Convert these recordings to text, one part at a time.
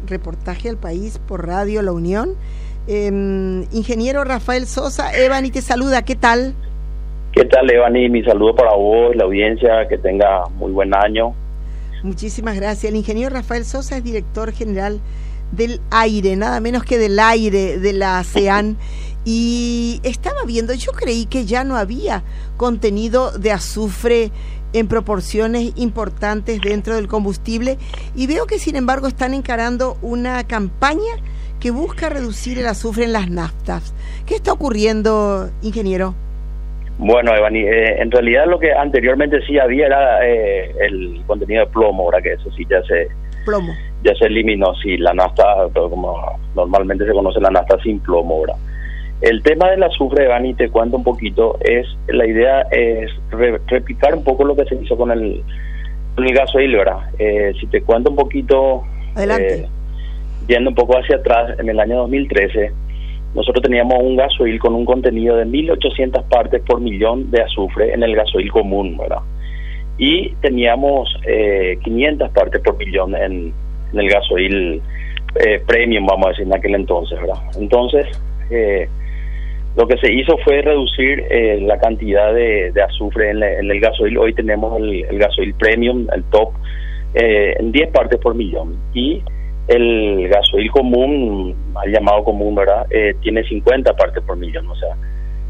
reportaje al país por Radio La Unión. Ingeniero Rafael Sosa, Evani te saluda, ¿qué tal? ¿Qué tal, Evani? Mi saludo para vos, la audiencia, que tenga muy buen año. Muchísimas gracias. El ingeniero Rafael Sosa es director general del aire, nada menos que del aire de la ASEAN. Y estaba viendo, yo creí que ya no había contenido de azufre en proporciones importantes dentro del combustible, y veo que sin embargo están encarando una campaña que busca reducir el azufre en las naftas. ¿Qué está ocurriendo, ingeniero? Bueno, Evani, en realidad lo que anteriormente sí había era el contenido de plomo, ahora que eso sí ya se eliminó, sí, la nafta, como normalmente se conoce la nafta sin plomo ahora. El tema del azufre, Evani, te cuento un poquito, la idea es replicar un poco lo que se hizo con el gasoil, ¿verdad? Si te cuento un poquito, viendo un poco hacia atrás, en el año 2013, nosotros teníamos un gasoil con un contenido de 1.800 partes por millón de azufre en el gasoil común, ¿verdad? Y teníamos 500 partes por millón en el gasoil premium, vamos a decir, en aquel entonces, ¿verdad? Entonces, lo que se hizo fue reducir la cantidad de azufre en el gasoil. Hoy tenemos el gasoil premium, el top, en 10 partes por millón. Y el gasoil común, mal llamado común, ¿verdad? Tiene 50 partes por millón. O sea,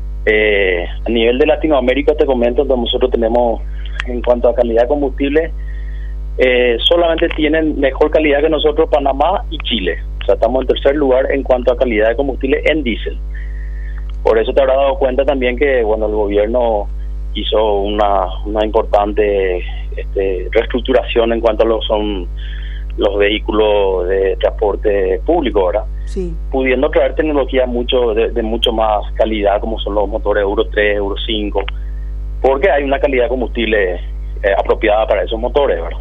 a nivel de Latinoamérica, te comento, nosotros tenemos, en cuanto a calidad de combustible, solamente tienen mejor calidad que nosotros Panamá y Chile. O sea, estamos en tercer lugar en cuanto a calidad de combustible en diésel. Por eso te habrás dado cuenta también que el gobierno hizo una importante reestructuración en cuanto a lo que son los vehículos de transporte público, ¿verdad? Sí. Pudiendo traer tecnología de mucho más calidad, como son los motores Euro 3, Euro 5, porque hay una calidad de combustible apropiada para esos motores, ¿verdad?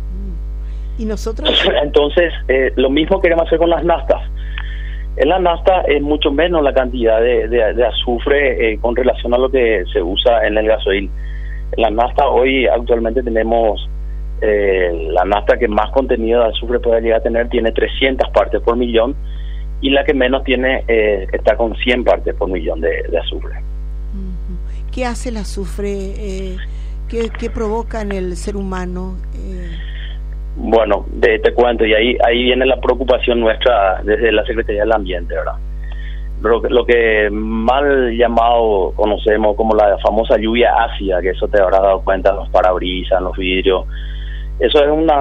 ¿Y nosotros? Entonces, lo mismo queremos hacer con las naftas. En la nafta es mucho menos la cantidad de azufre con relación a lo que se usa en el gasoil. En la nafta hoy actualmente tenemos la nafta que más contenido de azufre puede llegar a tener, tiene 300 partes por millón, y la que menos tiene está con 100 partes por millón de azufre. ¿Qué hace el azufre? ¿Qué provoca en el ser humano? Bueno, te cuento, y ahí viene la preocupación nuestra desde la Secretaría del Ambiente, ¿verdad? Lo que mal llamado conocemos como la famosa lluvia ácida, que eso te habrás dado cuenta en los parabrisas, en los vidrios, eso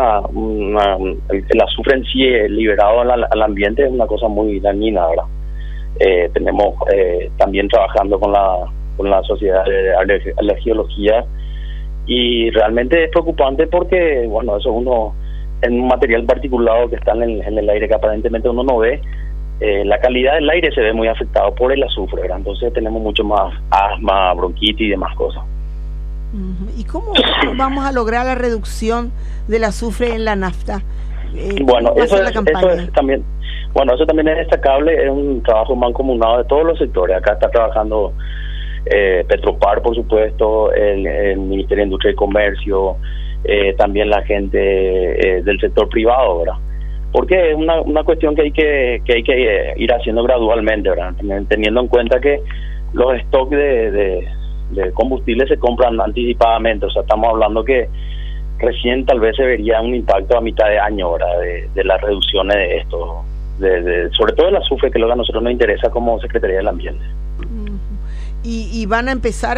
es el azufre en sí liberado al ambiente, es una cosa muy dañina, ¿verdad? Tenemos también trabajando con la Sociedad de Alergiología, y realmente es preocupante porque, bueno, eso uno, en un material particulado que está en el aire que aparentemente uno no ve, la calidad del aire se ve muy afectado por el azufre, ¿verdad? Entonces tenemos mucho más asma, bronquitis y demás cosas. ¿Y cómo vamos a lograr la reducción del azufre en la nafta? Bueno, eso es también, eso también es destacable, es un trabajo mancomunado de todos los sectores. Acá está trabajando Petropar, por supuesto, el Ministerio de Industria y Comercio, también la gente del sector privado, ¿verdad? Porque es una cuestión que hay que ir haciendo gradualmente, ¿verdad? Teniendo en cuenta que los stocks de combustible se compran anticipadamente. O sea, estamos hablando que recién tal vez se vería un impacto a mitad de año, ¿verdad? De las reducciones de esto, sobre todo el azufre, que es lo que a nosotros nos interesa como Secretaría del Ambiente. Y van a empezar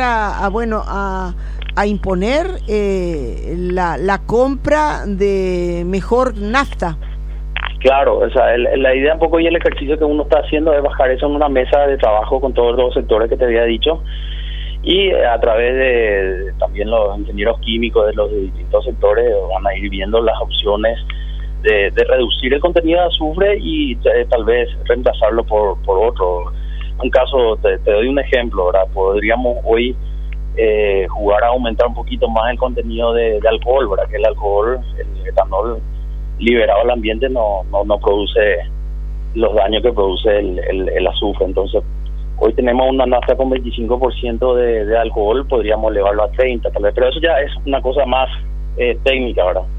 a imponer la compra de mejor nafta. Claro, o sea, la idea un poco y el ejercicio que uno está haciendo es bajar eso en una mesa de trabajo con todos los sectores que te había dicho, y a través de también los ingenieros químicos de los distintos sectores van a ir viendo las opciones de reducir el contenido de azufre y tal vez reemplazarlo por otro. Un caso, te doy un ejemplo, ¿verdad? Podríamos hoy jugar a aumentar un poquito más el contenido de alcohol, ¿verdad? Que el alcohol, el etanol liberado al ambiente no produce los daños que produce el azufre. Entonces, hoy tenemos una nafta con 25% de alcohol, podríamos elevarlo a 30 tal vez, pero eso ya es una cosa más técnica, ¿verdad?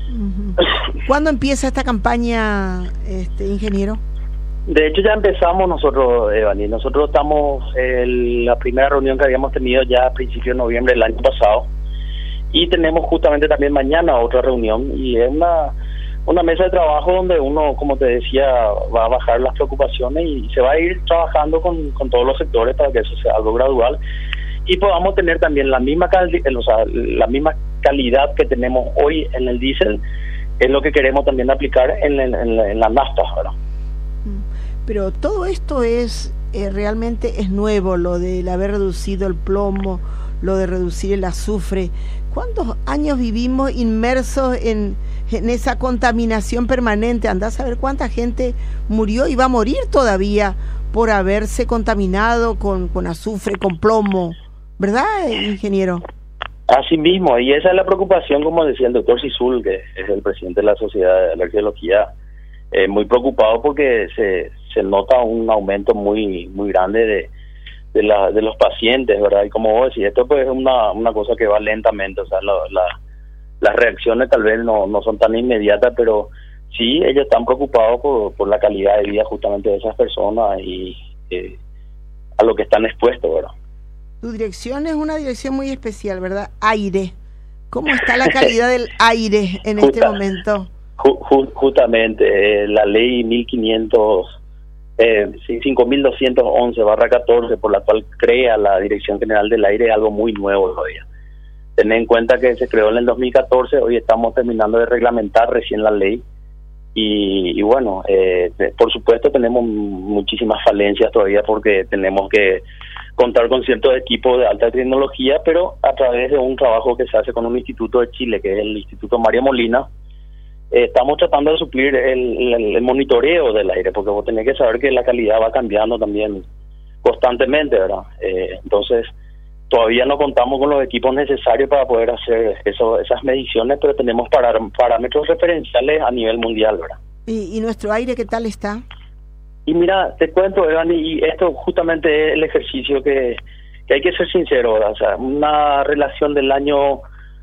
¿Cuándo empieza esta campaña, ingeniero? De hecho ya empezamos nosotros, Evani. Nosotros estamos en la primera reunión que habíamos tenido ya a principios de noviembre del año pasado, y tenemos justamente también mañana otra reunión, y es una mesa de trabajo donde uno, como te decía, va a bajar las preocupaciones y se va a ir trabajando con todos los sectores para que eso sea algo gradual y podamos tener también la misma la misma calidad que tenemos hoy en el diésel, es lo que queremos también aplicar en la nafta, ¿verdad? Pero todo esto es realmente es nuevo, lo de haber reducido el plomo, lo de reducir el azufre. ¿Cuántos años vivimos inmersos en esa contaminación permanente? Andás a ver cuánta gente murió y va a morir todavía por haberse contaminado con azufre, con plomo, ¿verdad, ingeniero? Así mismo, y esa es la preocupación, como decía el doctor Sisul, que es el presidente de la Sociedad de Alergiología, muy preocupado porque se nota un aumento muy grande de los pacientes, ¿verdad? Y como vos decís, esto pues es una cosa que va lentamente, o sea, las reacciones tal vez no son tan inmediatas, pero sí, ellos están preocupados por la calidad de vida justamente de esas personas y a lo que están expuestos, ¿verdad? Tu dirección es una dirección muy especial, ¿verdad? Aire. ¿Cómo está la calidad del aire en este momento? Justamente, la ley 5211/14, por la cual crea la Dirección General del Aire, es algo muy nuevo todavía. Ten en cuenta que se creó en el 2014, hoy estamos terminando de reglamentar recién la ley y bueno, por supuesto tenemos muchísimas falencias todavía porque tenemos que contar con ciertos equipos de alta tecnología, pero a través de un trabajo que se hace con un instituto de Chile, que es el Instituto María Molina, estamos tratando de suplir el monitoreo del aire, porque vos tenés que saber que la calidad va cambiando también constantemente, ¿verdad? Entonces, todavía no contamos con los equipos necesarios para poder hacer esas mediciones, pero tenemos parámetros referenciales a nivel mundial, ¿verdad? ¿Y nuestro aire qué tal está? Y mira, te cuento, Evan, y esto justamente es el ejercicio que hay que ser sincero, ¿verdad? O sea, una relación del año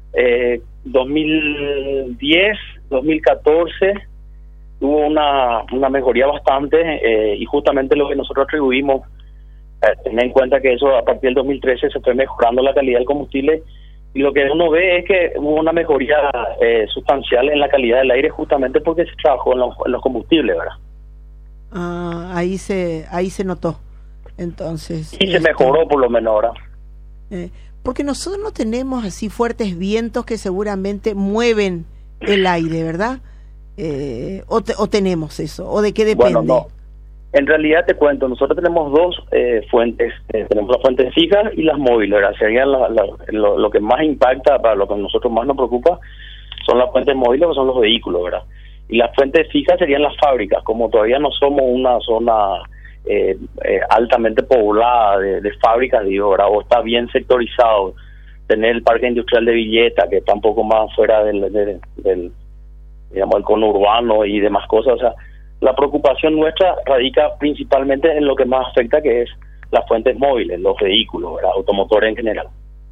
2010, 2014, hubo una mejoría bastante y justamente lo que nosotros atribuimos, tener en cuenta que eso a partir del 2013 se fue mejorando la calidad del combustible y lo que uno ve es que hubo una mejoría sustancial en la calidad del aire justamente porque se trabajó en los combustibles, ¿verdad? Ahí se notó, entonces. Y se mejoró por lo menos ahora. Porque nosotros no tenemos así fuertes vientos que seguramente mueven el aire, ¿verdad? O tenemos eso, ¿o de qué depende? Bueno, no. En realidad te cuento, nosotros tenemos dos fuentes, tenemos las fuentes fijas y las móviles, ¿verdad? Serían lo que más impacta, para lo que a nosotros más nos preocupa, son las fuentes móviles, que son los vehículos, ¿verdad? Y las fuentes fijas serían las fábricas, como todavía no somos una zona altamente poblada de fábricas, digo, ¿verdad? O está bien sectorizado, tener el parque industrial de Villeta, que está un poco más fuera del digamos, el conurbano y demás cosas, o sea, la preocupación nuestra radica principalmente en lo que más afecta, que es las fuentes móviles, los vehículos, ¿verdad? Automotores en general.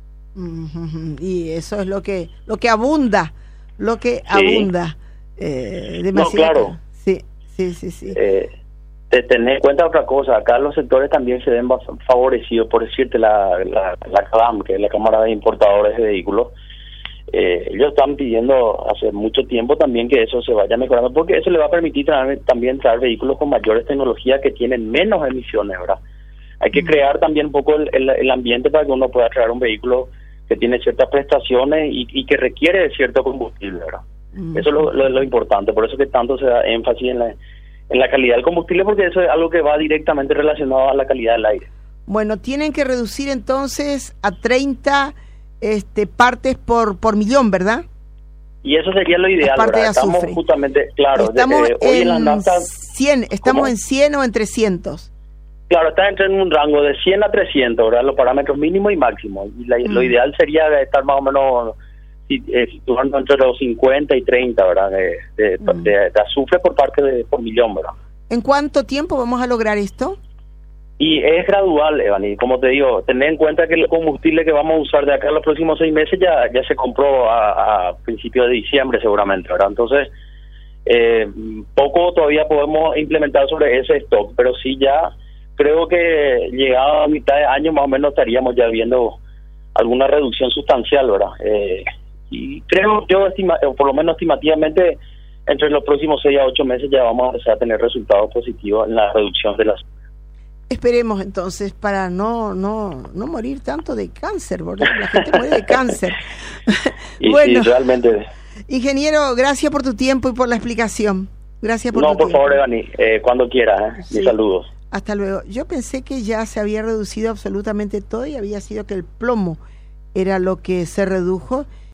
Y eso es lo que abunda, sí. Abunda. No, claro. Sí. Tener en cuenta otra cosa, acá los sectores también se ven favorecidos, por decirte, la CADAM, que es la Cámara de Importadores de Vehículos. Ellos están pidiendo hace mucho tiempo también que eso se vaya mejorando, porque eso le va a permitir también traer vehículos con mayores tecnologías que tienen menos emisiones, ¿verdad? Hay que crear también un poco el ambiente para que uno pueda traer un vehículo que tiene ciertas prestaciones y que requiere de cierto combustible, ¿verdad? Eso es lo importante, por eso que tanto se da énfasis en la calidad del combustible, porque eso es algo que va directamente relacionado a la calidad del aire. Bueno, tienen que reducir entonces a 30 partes por millón, ¿verdad? Y eso sería lo ideal, ¿verdad? Estamos justamente, claro, hoy en las naftas 100, ¿estamos en 100 o en 300? Claro, está entre un rango de 100 a 300, ¿verdad? Los parámetros mínimos y máximos. Y lo ideal sería estar más o menos situando entre los 50 y 30, ¿verdad? De azufre por millón, ¿verdad? ¿En cuánto tiempo vamos a lograr esto? Y es gradual, Evan, y como te digo, tener en cuenta que el combustible que vamos a usar de acá en los próximos 6 meses ya se compró a principios de diciembre seguramente, ¿verdad? Entonces, poco todavía podemos implementar sobre ese stock, pero sí ya creo que llegado a mitad de año más o menos estaríamos ya viendo alguna reducción sustancial, ¿verdad? Y creo yo, por lo menos estimativamente, entre los próximos 6 a 8 meses ya vamos a empezar a tener resultados positivos en la reducción de las... Esperemos entonces para no morir tanto de cáncer, porque la gente muere de cáncer. Y bueno, sí, realmente. Ingeniero, gracias por tu tiempo y por la explicación. Gracias por tu tiempo. No, por favor, Evani, cuando quieras, sí. Mis saludos. Hasta luego. Yo pensé que ya se había reducido absolutamente todo y había sido que el plomo era lo que se redujo.